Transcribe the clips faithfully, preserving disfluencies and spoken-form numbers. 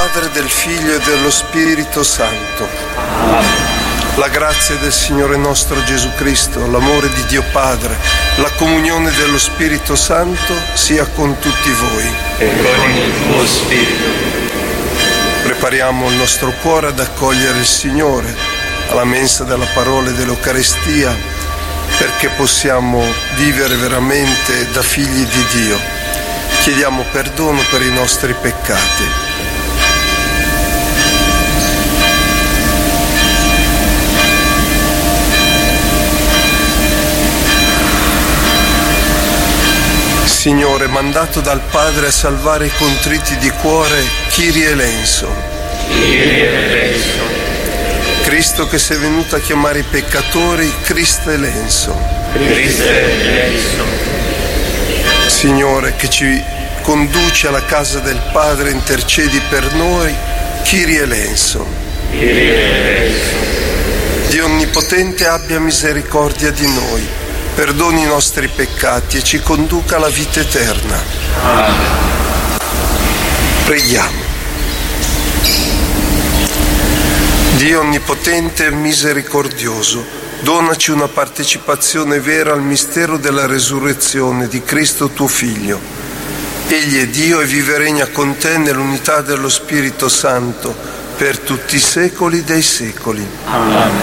Padre, del Figlio e dello Spirito Santo. La grazia del Signore nostro Gesù Cristo, l'amore di Dio Padre, la comunione dello Spirito Santo sia con tutti voi. E con il tuo Spirito. Prepariamo il nostro cuore ad accogliere il Signore alla mensa della parola e dell'Eucaristia, perché possiamo vivere veramente da figli di Dio. Chiediamo perdono per i nostri peccati. Signore, mandato dal Padre a salvare i contriti di cuore, Kyrie eleison. Kyrie eleison. Cristo che sei venuto a chiamare i peccatori, Cristo eleison. Cristo eleison. Signore, che ci conduce alla casa del Padre, intercedi per noi, Kyrie eleison. Kyrie eleison. Dio Onnipotente abbia misericordia di noi, perdoni i nostri peccati e ci conduca alla vita eterna. Amen. Preghiamo. Dio Onnipotente e misericordioso, donaci una partecipazione vera al mistero della resurrezione di Cristo tuo Figlio. Egli è Dio e vive e regna con te nell'unità dello Spirito Santo per tutti i secoli dei secoli. Amen.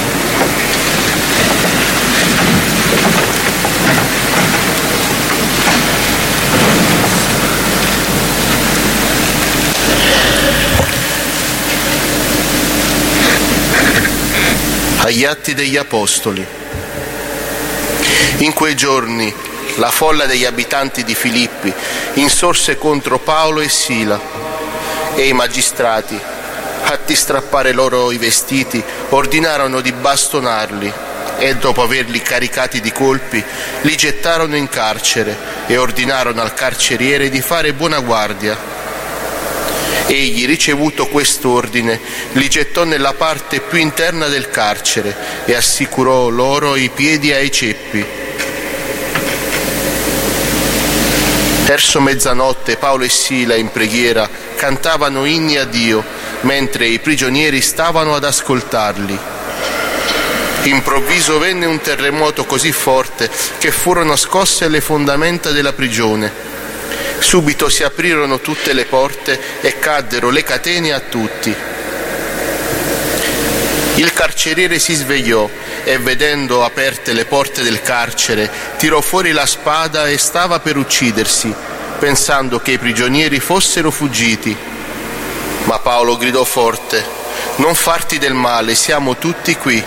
Agli Atti degli Apostoli. In quei giorni la folla degli abitanti di Filippi insorse contro Paolo e Sila, e i magistrati, fatti strappare loro i vestiti, ordinarono di bastonarli e, dopo averli caricati di colpi, li gettarono in carcere e ordinarono al carceriere di fare buona guardia. Egli, ricevuto quest'ordine, li gettò nella parte più interna del carcere e assicurò loro i piedi ai ceppi. Verso mezzanotte Paolo e Sila, in preghiera, cantavano inni a Dio, mentre i prigionieri stavano ad ascoltarli. Improvviso venne un terremoto così forte che furono scosse le fondamenta della prigione. Subito si aprirono tutte le porte e caddero le catene a tutti. Il carceriere si svegliò e, vedendo aperte le porte del carcere, tirò fuori la spada e stava per uccidersi, pensando che i prigionieri fossero fuggiti. Ma Paolo gridò forte: «Non farti del male, siamo tutti qui».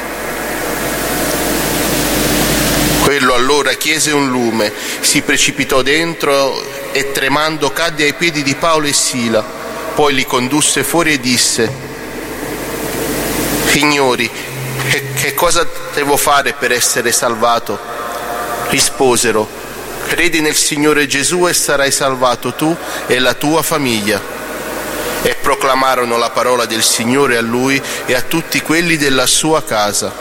Quello allora chiese un lume, si precipitò dentro e, tremando, cadde ai piedi di Paolo e Sila. Poi li condusse fuori e disse: «Signori, che, che cosa devo fare per essere salvato?» Risposero: «Credi nel Signore Gesù e sarai salvato tu e la tua famiglia». E proclamarono la parola del Signore a lui e a tutti quelli della sua casa.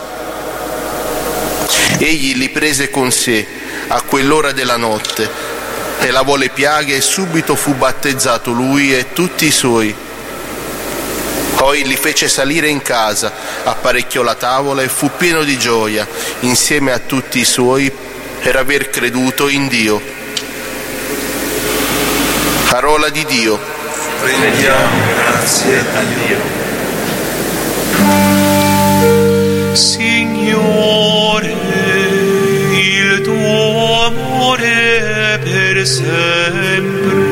Egli li prese con sé a quell'ora della notte e lavò le piaghe, e subito fu battezzato lui e tutti i suoi. Poi li fece salire in casa, apparecchiò la tavola e fu pieno di gioia insieme a tutti i suoi per aver creduto in Dio. Parola di Dio. Rendiamo grazie a Dio. Signore, il tuo amore per sempre.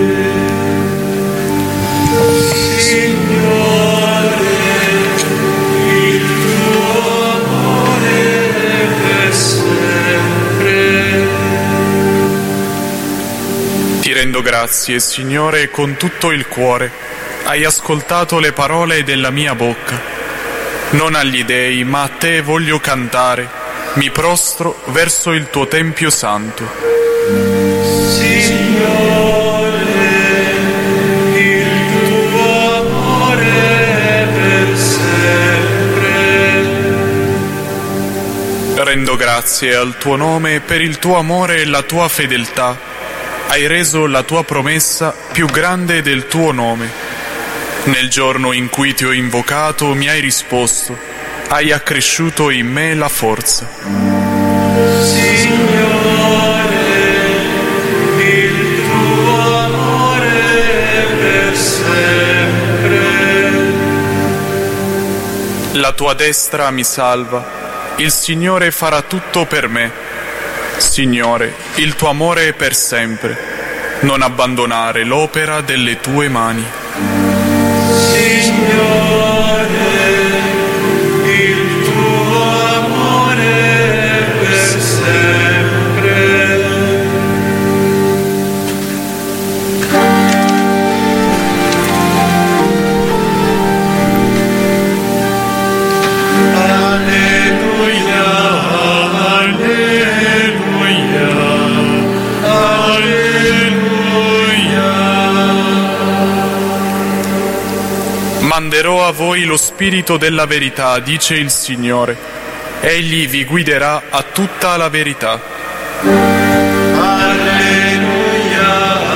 Signore, il tuo amore per sempre. Ti rendo grazie, Signore, con tutto il cuore. Hai ascoltato le parole della mia bocca. Non agli dei, ma a te voglio cantare. Mi prostro verso il tuo tempio santo. Signore, il tuo amore per sempre. Rendo grazie al tuo nome per il tuo amore e la tua fedeltà. Hai reso la tua promessa più grande del tuo nome. Nel giorno in cui ti ho invocato mi hai risposto, hai accresciuto in me la forza. Signore, il tuo amore è per sempre. La tua destra mi salva, il Signore farà tutto per me. Signore, il tuo amore è per sempre. Non abbandonare l'opera delle tue mani. Signore, il tuo amore è per sempre. Alleluia, alleluia, alleluia. Manderò a voi lo Spirito della verità, dice il Signore. Egli vi guiderà a tutta la verità. Alleluia,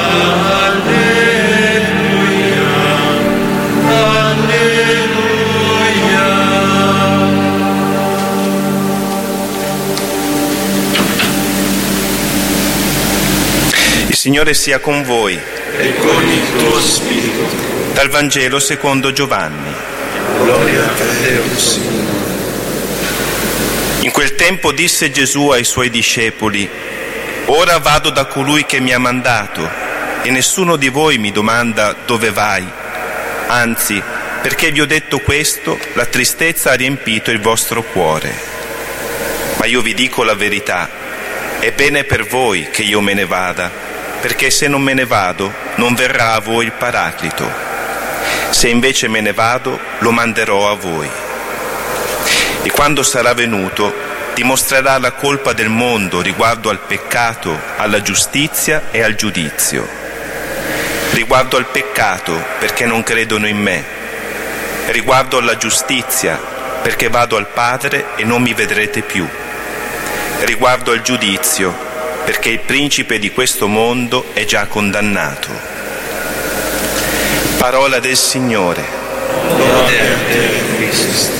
alleluia, alleluia. Il Signore sia con voi. E con il tuo spirito. Dal Vangelo secondo Giovanni. Gloria a te, o Signore. In quel tempo disse Gesù ai suoi discepoli: Ora vado da colui che mi ha mandato, e nessuno di voi mi domanda dove vai. Anzi, perché vi ho detto questo, la tristezza ha riempito il vostro cuore. Ma io vi dico la verità: è bene per voi che io me ne vada, perché se non me ne vado, non verrà a voi il Paraclito. Se invece me ne vado, lo manderò a voi. E quando sarà venuto, dimostrerà la colpa del mondo riguardo al peccato, alla giustizia e al giudizio. Riguardo al peccato, perché non credono in me. Riguardo alla giustizia, perché vado al Padre e non mi vedrete più. Riguardo al giudizio, perché il principe di questo mondo è già condannato. Parola del Signore. Lode a te, Cristo.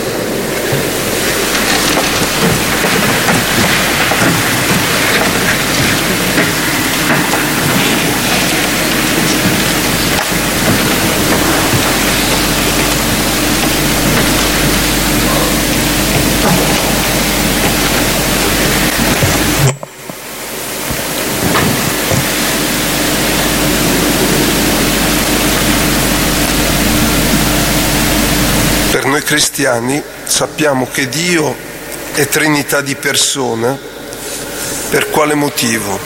Per noi cristiani sappiamo che Dio è Trinità di persona. Per quale motivo?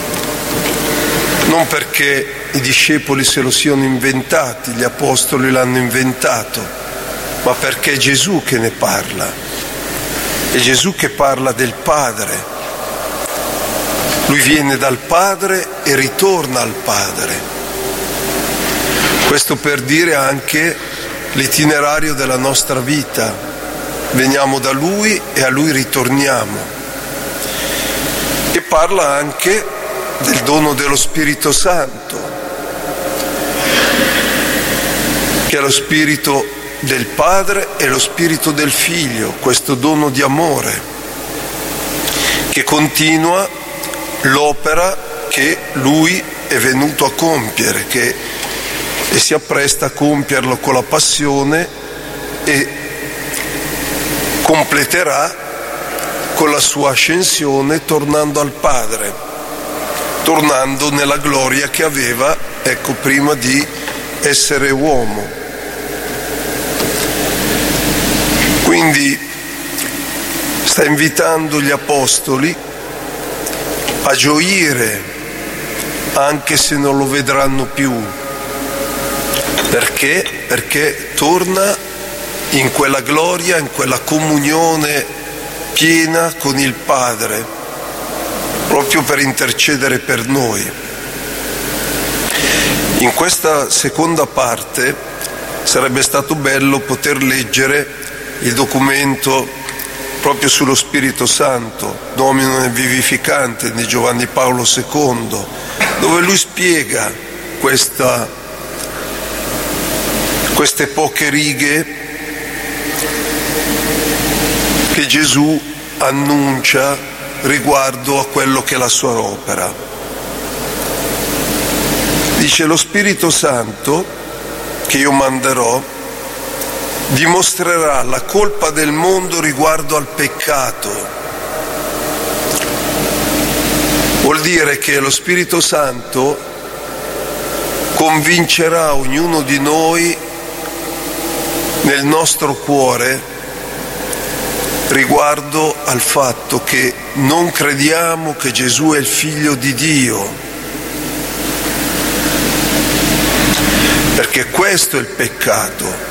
Non perché i discepoli se lo siano inventati, gli apostoli l'hanno inventato, ma perché è Gesù che ne parla. È Gesù che parla del Padre. Lui viene dal Padre e ritorna al Padre. Questo per dire anche l'itinerario della nostra vita. Veniamo da Lui e a Lui ritorniamo. E parla anche del dono dello Spirito Santo, che è lo Spirito del Padre e lo Spirito del Figlio, questo dono di amore, che continua l'opera che Lui è venuto a compiere, che e si appresta a compierlo con la passione e completerà con la sua ascensione tornando al Padre, tornando nella gloria che aveva, ecco, prima di essere uomo. Quindi sta invitando gli apostoli a gioire anche se non lo vedranno più. Perché? Perché torna in quella gloria, in quella comunione piena con il Padre, proprio per intercedere per noi. In questa seconda parte sarebbe stato bello poter leggere il documento proprio sullo Spirito Santo, Dominum Vivificante, di Giovanni Paolo secondo, dove lui spiega questa queste poche righe che Gesù annuncia riguardo a quello che è la sua opera. Dice: lo Spirito Santo che io manderò dimostrerà la colpa del mondo riguardo al peccato. Vuol dire che lo Spirito Santo convincerà ognuno di noi nel nostro cuore riguardo al fatto che non crediamo che Gesù è il Figlio di Dio, perché questo è il peccato.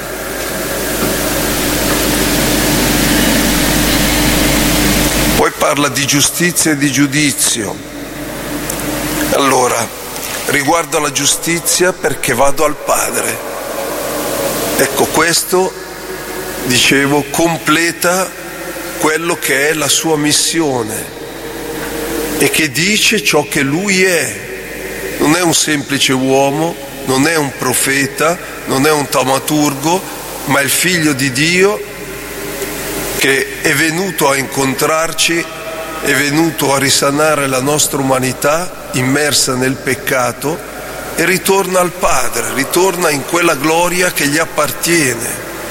Poi parla di giustizia e di giudizio. Allora, riguardo alla giustizia, perché vado al Padre. Ecco, questo, dicevo, completa quello che è la sua missione e che dice ciò che lui è. Non è un semplice uomo, non è un profeta, non è un taumaturgo, ma è il Figlio di Dio che è venuto a incontrarci, è venuto a risanare la nostra umanità immersa nel peccato e ritorna al Padre, ritorna in quella gloria che gli appartiene.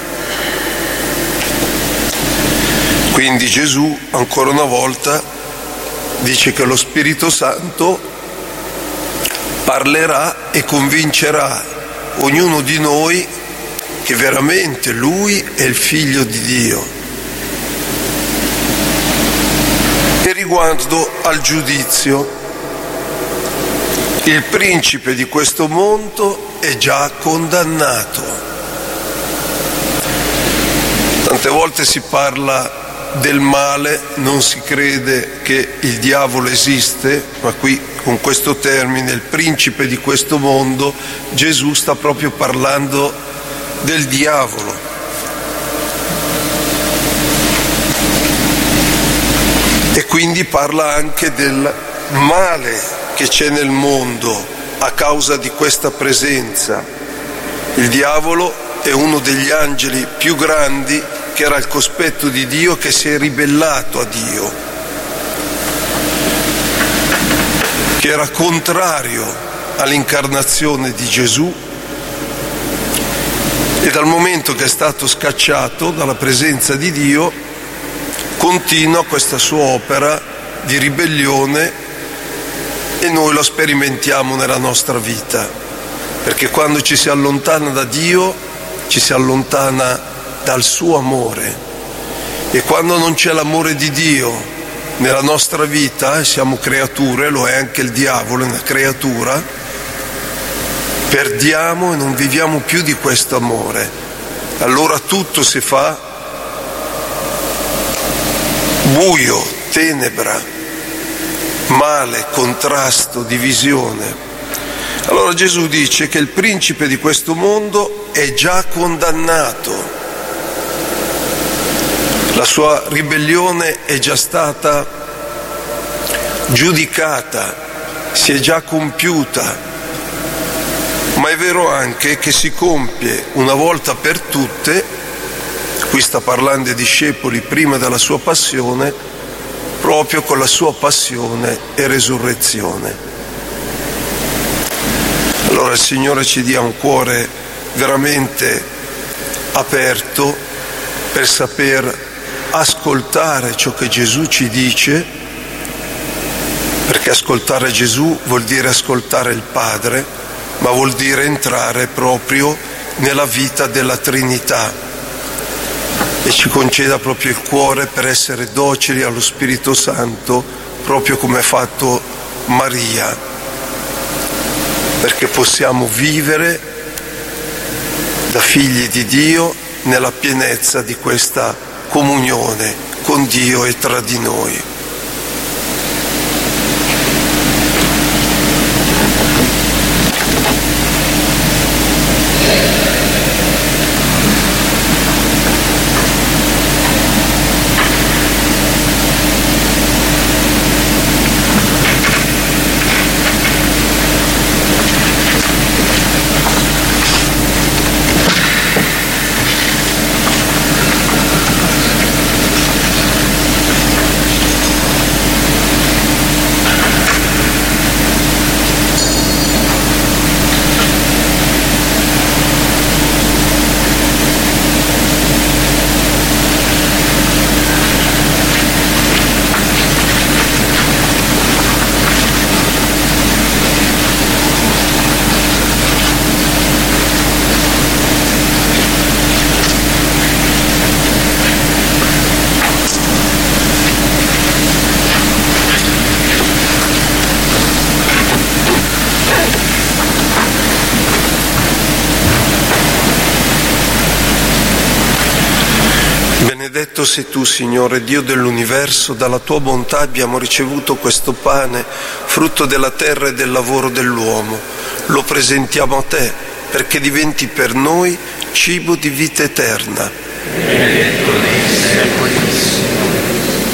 Quindi Gesù, ancora una volta, dice che lo Spirito Santo parlerà e convincerà ognuno di noi che veramente Lui è il Figlio di Dio. E riguardo al giudizio, il principe di questo mondo è già condannato. Tante volte si parla del male, non si crede che il diavolo esiste, ma qui con questo termine, il principe di questo mondo, Gesù sta proprio parlando del diavolo. E quindi parla anche del male che c'è nel mondo a causa di questa presenza. Il diavolo è uno degli angeli più grandi, che era al cospetto di Dio, che si è ribellato a Dio, che era contrario all'incarnazione di Gesù, e dal momento che è stato scacciato dalla presenza di Dio continua questa sua opera di ribellione, e noi lo sperimentiamo nella nostra vita, perché quando ci si allontana da Dio ci si allontana dal suo amore, e quando non c'è l'amore di Dio nella nostra vita, e siamo creature, lo è anche il diavolo, è una creatura, perdiamo e non viviamo più di questo amore. Allora tutto si fa buio, tenebra, male, contrasto, divisione. Allora Gesù dice che il principe di questo mondo è già condannato. La sua ribellione è già stata giudicata, si è già compiuta, ma è vero anche che si compie una volta per tutte. Qui sta parlando ai discepoli prima della sua passione, proprio con la sua passione e resurrezione. Allora il Signore ci dia un cuore veramente aperto per saper ascoltare ciò che Gesù ci dice, perché ascoltare Gesù vuol dire ascoltare il Padre, ma vuol dire entrare proprio nella vita della Trinità. E ci conceda proprio il cuore per essere docili allo Spirito Santo, proprio come ha fatto Maria, perché possiamo vivere da figli di Dio nella pienezza di questa comunione con Dio e tra di noi. Benedetto sei tu, Signore, Dio dell'universo, dalla tua bontà abbiamo ricevuto questo pane, frutto della terra e del lavoro dell'uomo. Lo presentiamo a te, perché diventi per noi cibo di vita eterna. Benedetto nei secoli, Signore.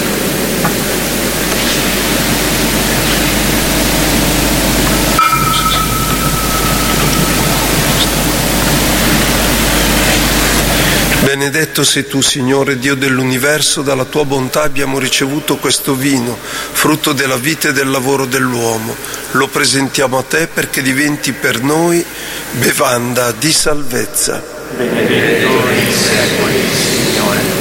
Benedetto sei tu, Signore, Dio dell'universo, dalla tua bontà abbiamo ricevuto questo vino, frutto della vita e del lavoro dell'uomo. Lo presentiamo a te perché diventi per noi bevanda di salvezza. Benedetto nei secoli, Signore.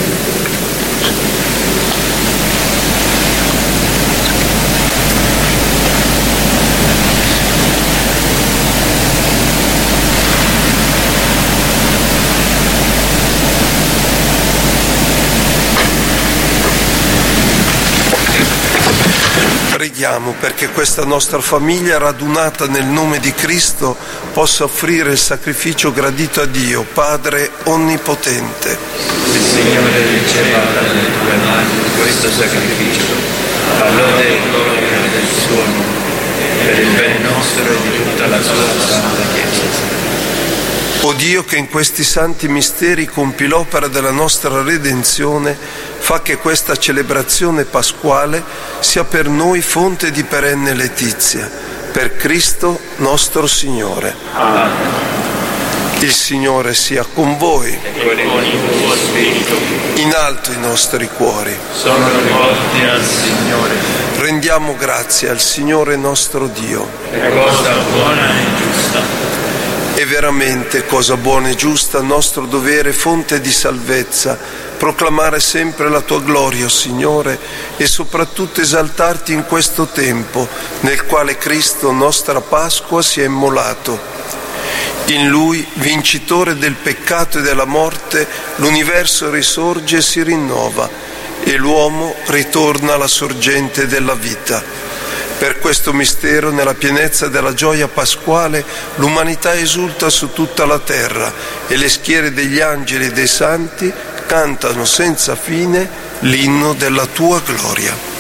Preghiamo perché questa nostra famiglia radunata nel nome di Cristo possa offrire il sacrificio gradito a Dio, Padre Onnipotente. Il Signore riceva dalle tue mani questo sacrificio, a lode e gloria del suo nome, per il bene nostro e di tutta la sua santa Chiesa. O Dio, che in questi santi misteri compi l'opera della nostra redenzione, fa che questa celebrazione pasquale sia per noi fonte di perenne letizia. Per Cristo nostro Signore. Amen. Il Signore sia con voi. E con il tuo spirito. In alto i nostri cuori. Sono rivolti al Signore. Rendiamo grazie al Signore nostro Dio. È cosa buona e giusta. È veramente cosa buona e giusta, nostro dovere, fonte di salvezza, proclamare sempre la tua gloria, o Signore, e soprattutto esaltarti in questo tempo nel quale Cristo, nostra Pasqua, si è immolato. In Lui, vincitore del peccato e della morte, l'universo risorge e si rinnova, e l'uomo ritorna alla sorgente della vita. Per questo mistero, nella pienezza della gioia pasquale, l'umanità esulta su tutta la terra e le schiere degli angeli e dei santi cantano senza fine l'inno della tua gloria.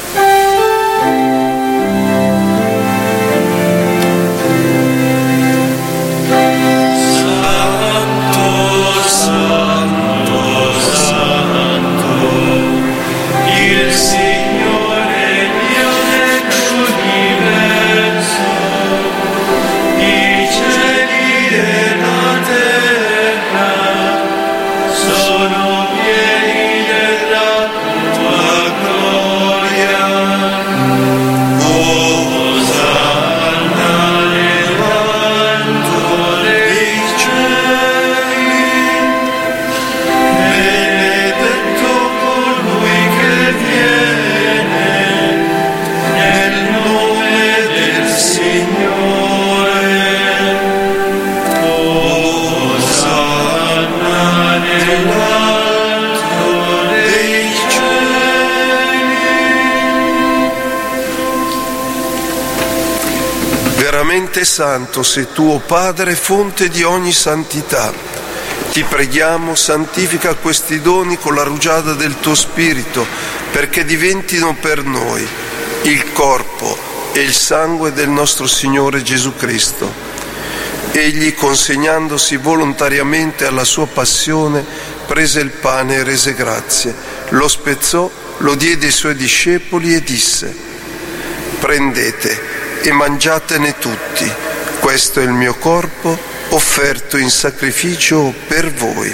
Veramente santo sei tu, o Padre, fonte di ogni santità. Ti preghiamo, santifica questi doni con la rugiada del tuo Spirito, perché diventino per noi il corpo e il sangue del nostro Signore Gesù Cristo. Egli, consegnandosi volontariamente alla sua passione, prese il pane e rese grazie, lo spezzò, lo diede ai suoi discepoli e disse: prendete e mangiatene tutti, questo è il mio corpo offerto in sacrificio per voi.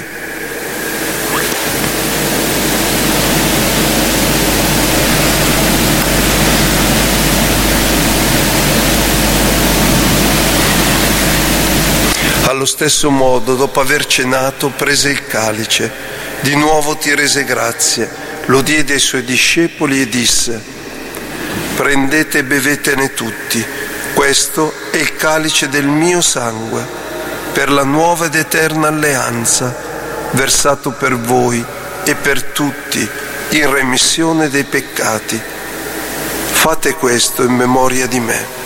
Allo stesso modo, dopo aver cenato, prese il calice, di nuovo ti rese grazie, lo diede ai suoi discepoli e disse: prendete e bevetene tutti, questo è il calice del mio sangue, per la nuova ed eterna alleanza, versato per voi e per tutti in remissione dei peccati. Fate questo in memoria di me.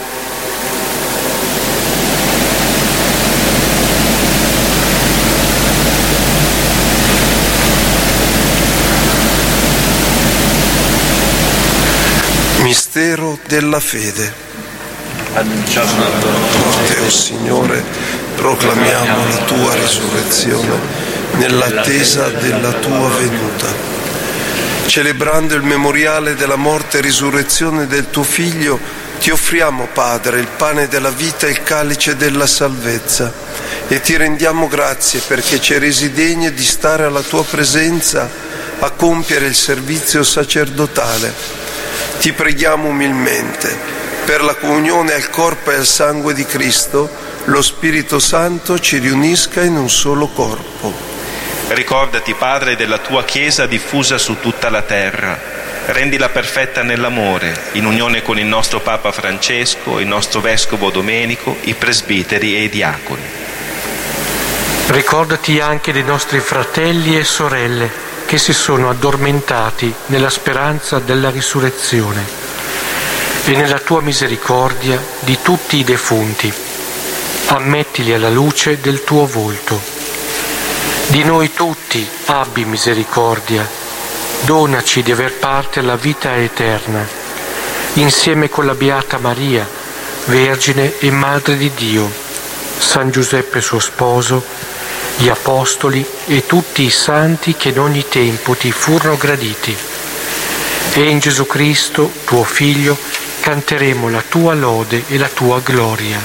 Mistero della fede. Annunciamo la tua morte, O Signore, proclamiamo la tua risurrezione nell'attesa della tua venuta. Celebrando il memoriale della morte e risurrezione del tuo Figlio, ti offriamo, Padre, il pane della vita e il calice della salvezza, e ti rendiamo grazie perché ci hai resi degni di stare alla tua presenza a compiere il servizio sacerdotale. Ti preghiamo umilmente, per la comunione al corpo e al sangue di Cristo, lo Spirito Santo ci riunisca in un solo corpo. Ricordati, Padre, della tua Chiesa diffusa su tutta la terra. Rendila perfetta nell'amore, in unione con il nostro Papa Francesco, il nostro Vescovo Domenico, i presbiteri e i diaconi. Ricordati anche dei nostri fratelli e sorelle che si sono addormentati nella speranza della risurrezione, e nella tua misericordia di tutti i defunti. Ammettili alla luce del tuo volto. Di noi tutti abbi misericordia, donaci di aver parte alla vita eterna, insieme con la Beata Maria, Vergine e Madre di Dio, San Giuseppe suo sposo, gli Apostoli e tutti i santi che in ogni tempo ti furono graditi. E in Gesù Cristo, tuo Figlio, canteremo la tua lode e la tua gloria.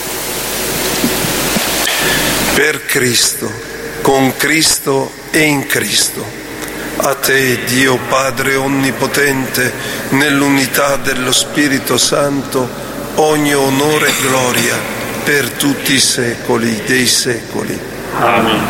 Per Cristo, con Cristo e in Cristo. A te, Dio Padre Onnipotente, nell'unità dello Spirito Santo, ogni onore e gloria per tutti i secoli dei secoli. Amen.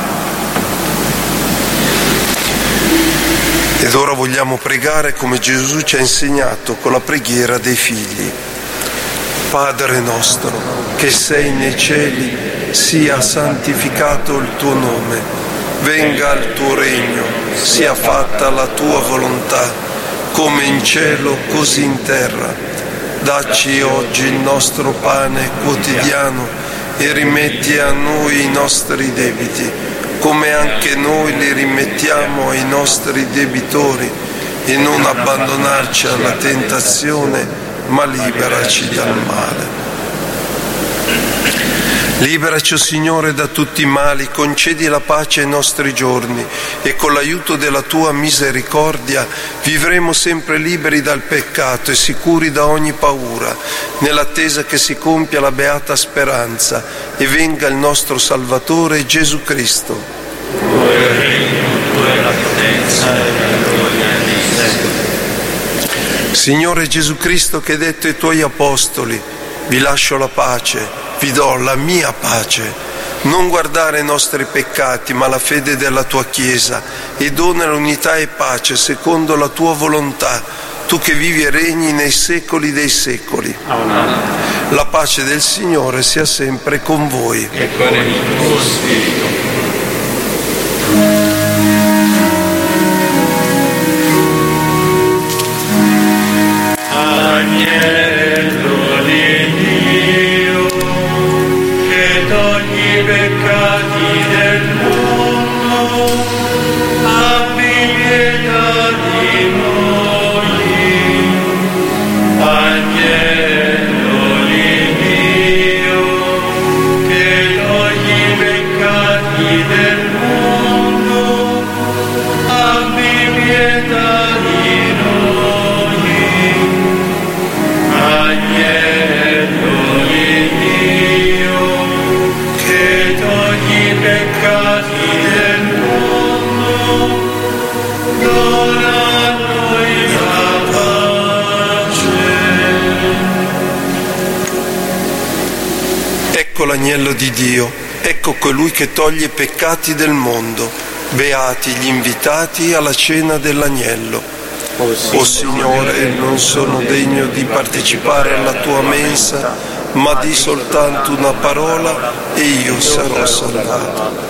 Ed ora vogliamo pregare come Gesù ci ha insegnato con la preghiera dei figli. Padre nostro, che sei nei cieli, sia santificato il tuo nome, venga il tuo regno, sia fatta la tua volontà, come in cielo così in terra. Dacci oggi il nostro pane quotidiano e rimetti a noi i nostri debiti, come anche noi li rimettiamo ai nostri debitori, e non abbandonarci alla tentazione, ma liberaci dal male. Liberaci, o Signore, da tutti i mali, concedi la pace ai nostri giorni, e con l'aiuto della tua misericordia vivremo sempre liberi dal peccato e sicuri da ogni paura, nell'attesa che si compia la beata speranza e venga il nostro Salvatore Gesù Cristo. Tuo è il regno, tua è la potenza e la gloria nei secoli. Signore Gesù Cristo, che hai detto ai tuoi apostoli: vi lascio la pace, vi do la mia pace. Non guardare i nostri peccati, ma la fede della tua Chiesa, e dona l'unità e pace secondo la tua volontà, tu che vivi e regni nei secoli dei secoli. Amen. La pace del Signore sia sempre con voi. E con il tuo spirito. Agnello di Dio, che togli i peccati del mondo, abbi pietà di noi. Agnello di Dio, che togli i peccati del mondo, abbi pietà di noi. Agnello di Dio, che togli i peccati del mondo, dona a noi la pace. Ecco l'agnello di Dio, ecco colui che toglie i peccati del mondo. Beati gli invitati alla cena dell'agnello. O Signore, non sono degno di partecipare alla tua mensa, ma di soltanto una parola e io sarò salvato.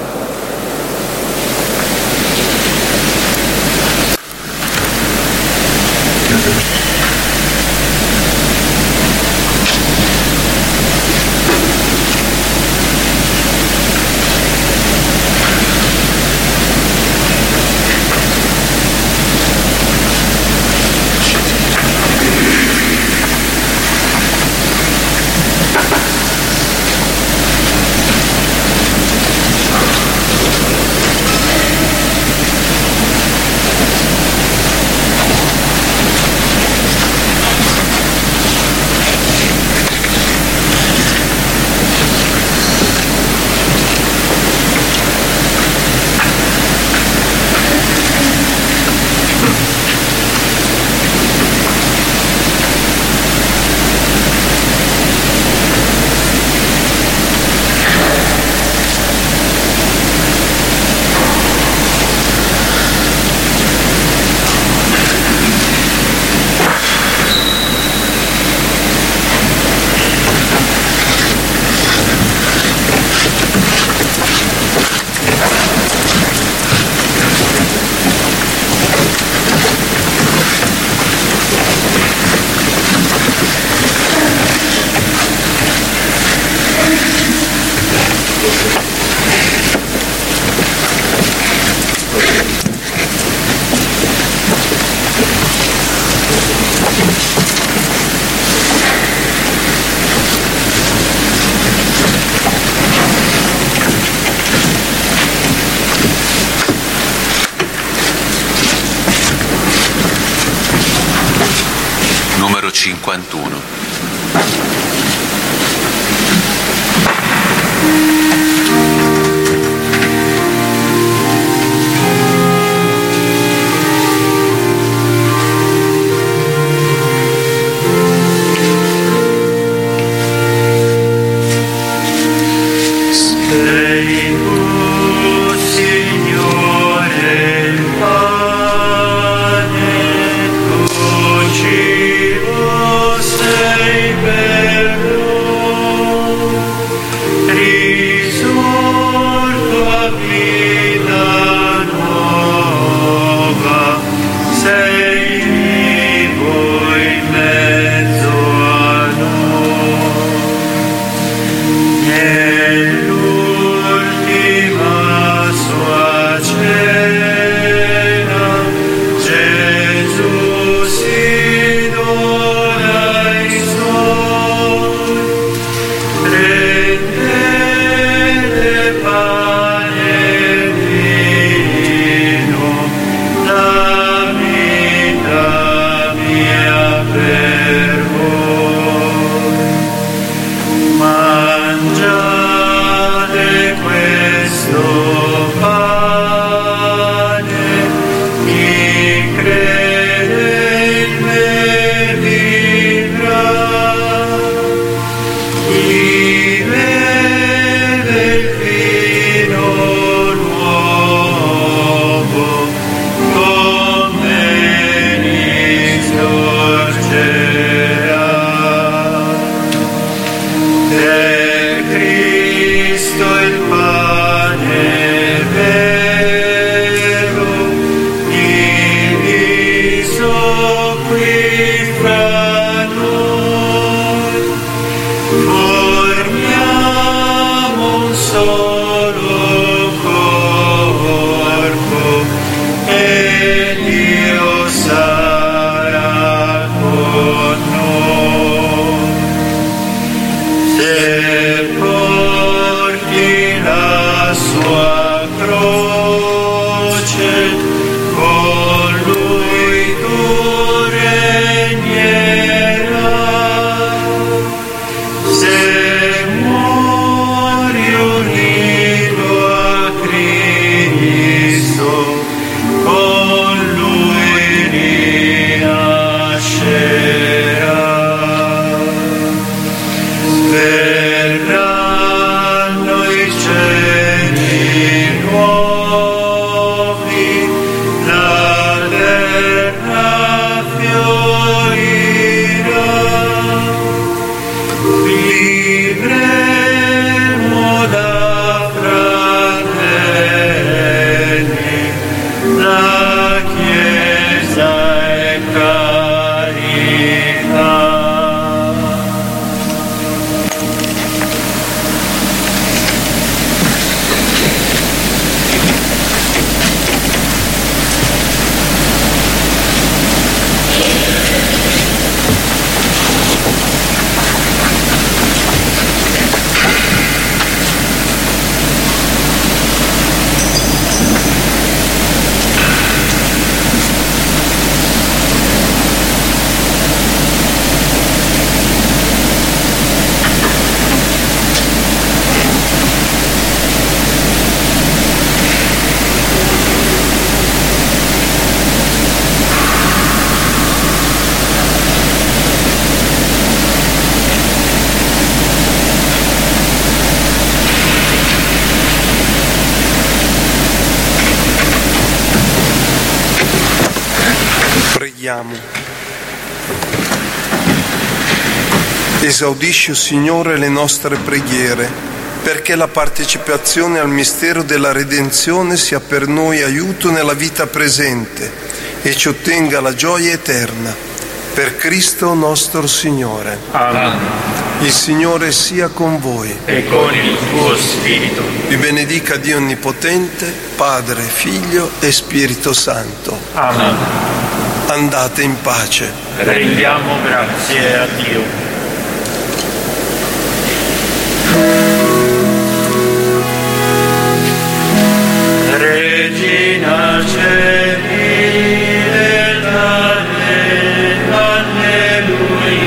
Preghiamo. Esaudisci, o Signore, le nostre preghiere, perché la partecipazione al mistero della redenzione sia per noi aiuto nella vita presente e ci ottenga la gioia eterna. Per Cristo nostro Signore. Amen. Il Signore sia con voi. E con il tuo spirito. Vi benedica Dio Onnipotente, Padre, Figlio e Spirito Santo. Amen. Andate in pace. Rendiamo grazie a Dio. Regina Celi, alleluia.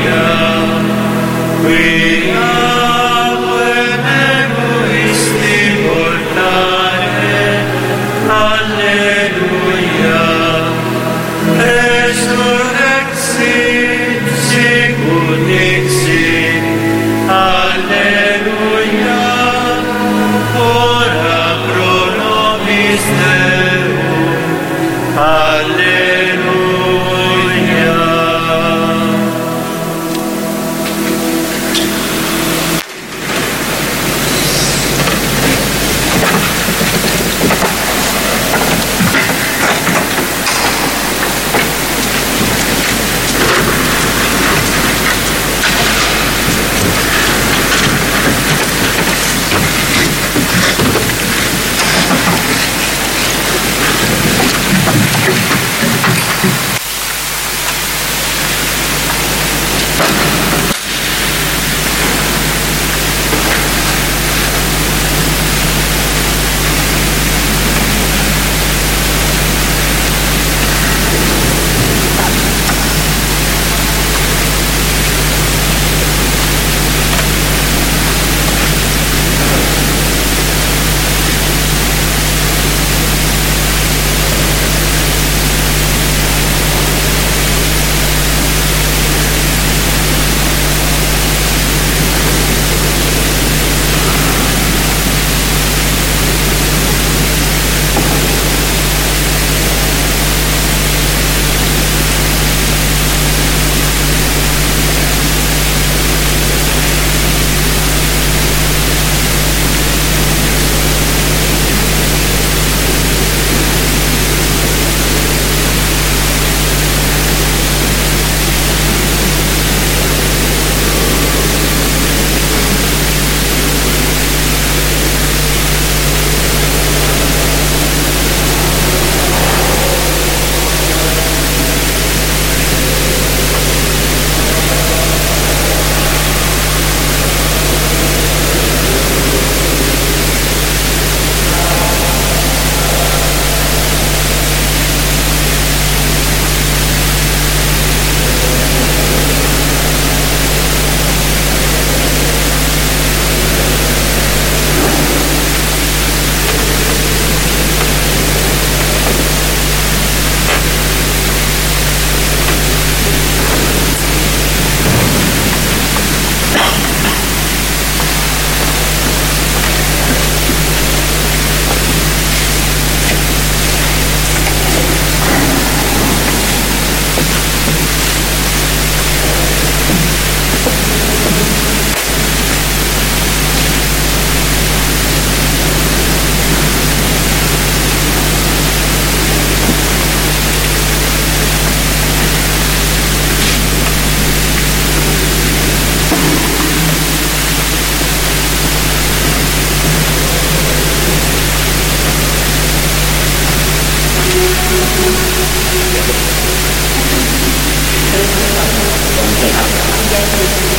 Thank you.